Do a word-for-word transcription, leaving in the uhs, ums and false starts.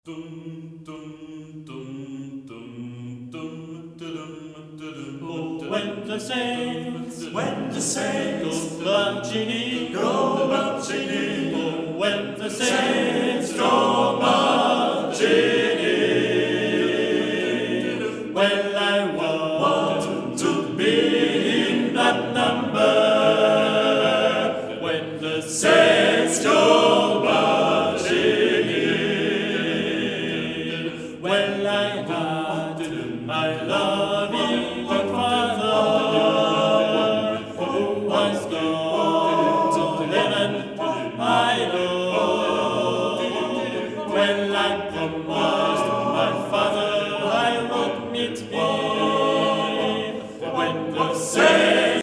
Dum, dum, dum, dum, dum, dum, dum, Oh, when the saints, when the saints go marching in, go marching in, oh, when the saints saints go marching in, well, I want to be in that number. when the Saints go